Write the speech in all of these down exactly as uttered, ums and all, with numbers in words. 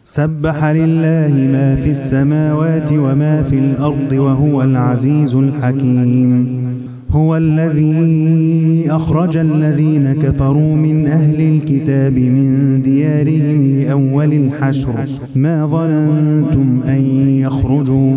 سبح لله ما في السماوات وما في الأرض وهو العزيز الحكيم. هو الذي أخرج الذين كفروا من أهل الكتاب من ديارهم لأول الحشر ما ظننتم أن يخرجوا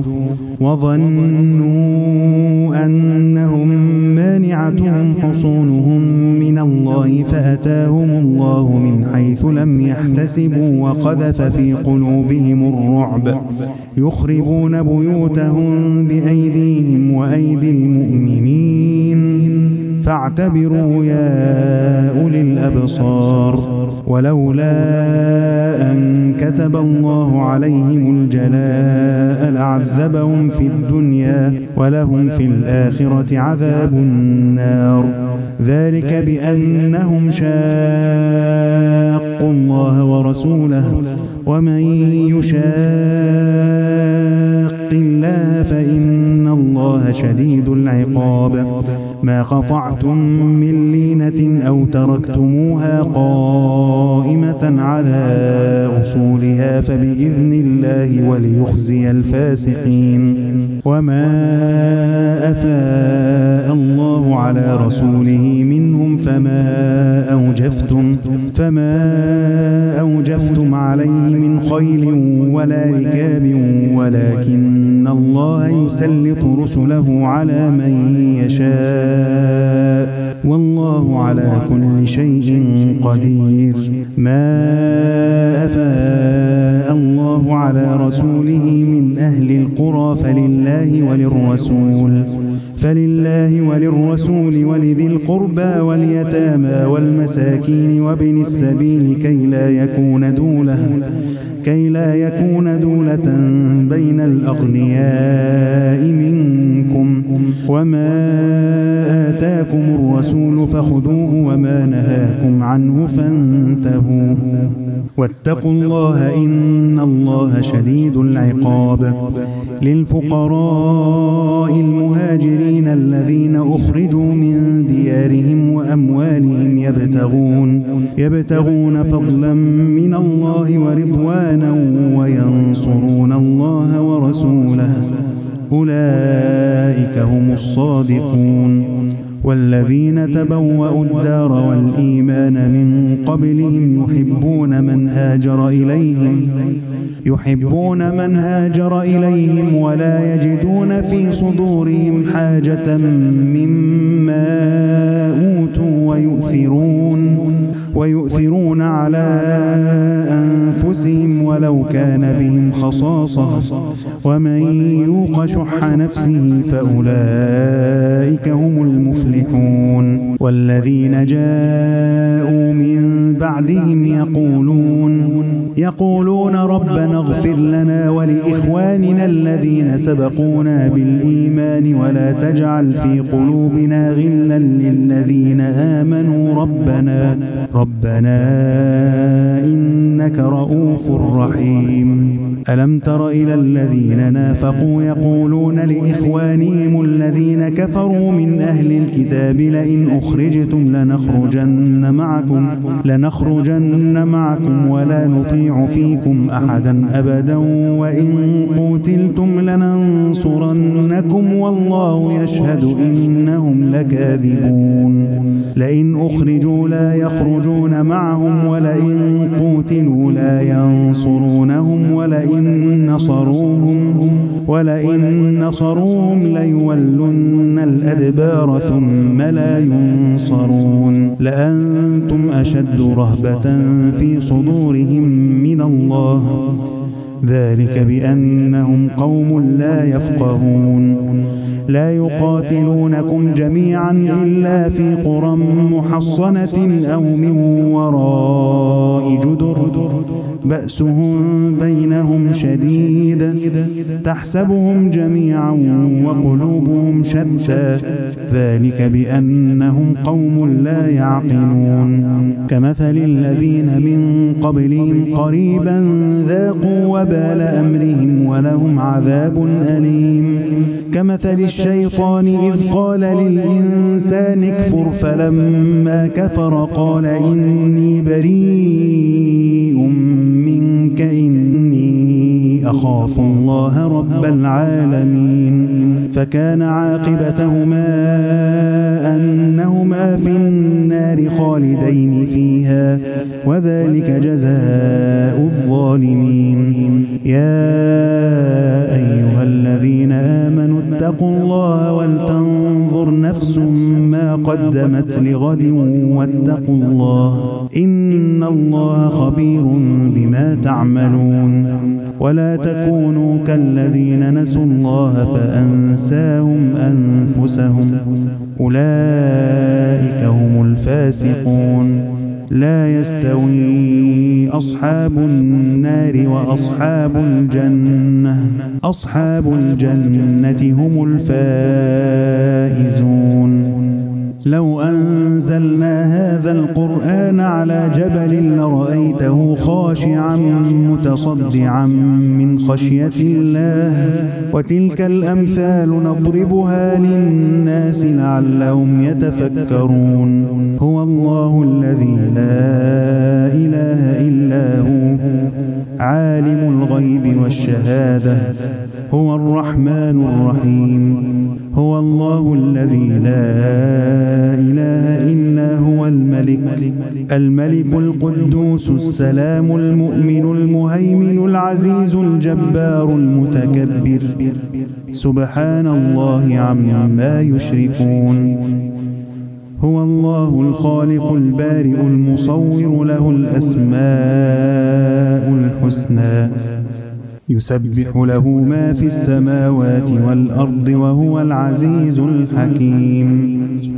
وظنوا أنهم مانعتهم حصونهم من الله فأتاهم الله من حيث لم يحتسبوا وقذف في قلوبهم الرعب يخربون بيوتهم بأيديهم وأيدي المؤمنين فاعتبروا يا أولي الأبصار. ولولا أن كتب الله عليهم الجلاء لعذبهم في الدنيا ولهم في الآخرة عذاب النار ذلك بأنهم شاقوا الله ورسوله ومن يشاق الله فإن الله شديد العقاب. ما قطعتم من لينة أو تركتموها قائمة على أصولها فبإذن الله وليخزي الفاسقين. وما أفاء الله على رسوله منهم فما أوجفتم فما أوجفتم عليه من خيل ولا ركاب ولكن الله يسلط رسله على من يشاء والله على كل شيء قدير. ما أفاء الله على رسوله من أهل القرى فلله وللرسول فلله وللرسول ولذي القربى واليتامى والمساكين وابن السبيل كي لا يكون دولة كي لا يكون دولة بين الأغنياء منكم. وما آتاكم الرسول فخذوه وما نهاكم عنه فانتهوا واتقوا الله إن الله شديد العقاب. للفقراء المهاجرين الذين أخرجوا من ديارهم وأموالهم يبتغون يبتغون فضلا من الله ورضوانا وينصرون الله ورسوله أولئك هم الصادقون. والذين تبوأوا الدار والإيمان من قبلهم يحبون من هاجر إليهم يحبون من هاجر إليهم ولا يجدون في صدورهم حاجة مما أوتوا ويؤثرون ويؤثرون على أنفسهم ولو كان بهم خصاصة ومن يوق شح نفسه فأولئك هم المفلحون. والذين جاءوا من بعدهم يقولون يقولون ربنا اغفر لنا ولإخواننا الذين سبقونا بالإيمان ولا تجعل في قلوبنا غلا للذين آمنوا ربنا ربنا إنك رؤوف رحيم. ألم تر إلى الذين نافقوا يقولون لإخوانهم الذين كفروا من أهل الكتاب لئن أخرجتم لنخرجن معكم لنخرجن معكم ولا نطيع فيكم أحدا أبدا وإن قتلتم لننصرنكم والله يشهد إنهم لكاذبون. لئن أخرجوا لا يخرجون معهم ولئن قتلوا لا ينصرونهم ولئن نصروهم ولئن نصروهم ليولن الأدبار ثم لا ينصرون. لأنتم أشد رهبة في صدورهم من الله ذلك بأنهم قوم لا يفقهون. لا يقاتلونكم جميعا إلا في قرى محصنة أو من وراء جدر بأسهم بينهم شديد تحسبهم جميعا وقلوبهم شتى ذلك بأنهم قوم لا يعقلون. كمثل الذين من قبلهم قريبا ذاقوا وبال أمرهم ولهم عذاب أليم. كمثل الشيطان إذ قال للإنسان اكفر فلما كفر قال إني بريء منك إني خافوا الله رب العالمين فكان عاقبتهما أنهما في النار خالدين فيها وذلك جزاء الظالمين. يا أيها الذين آمنوا اتقوا الله ولتنظر نفس ما قدمت لغد واتقوا الله إن الله خبير بما تعملون. ولا تكونوا كالذين نسوا الله فأنساهم أنفسهم أولئك هم الفاسقون. لا يستوي أصحاب النار وأصحاب الجنة أصحاب الجنة هم الفائزون. لو أنزلنا هذا القرآن على جبل لرأيته خاشعا متصدعا من خشية الله وتلك الأمثال نضربها للناس لعلهم يتفكرون. هو الله الذي لا إله إلا هو عالم الغيب والشهادة هو الرحمن الرحيم. هو الله الذي لا إله إلا هو الملك الملك القدوس السلام المؤمن المهيمن العزيز الجبار المتكبر سبحان الله عما يشركون. هو الله الخالق البارئ المصور له الأسماء الحسنى يسبح له ما في السماوات والأرض وهو العزيز الحكيم.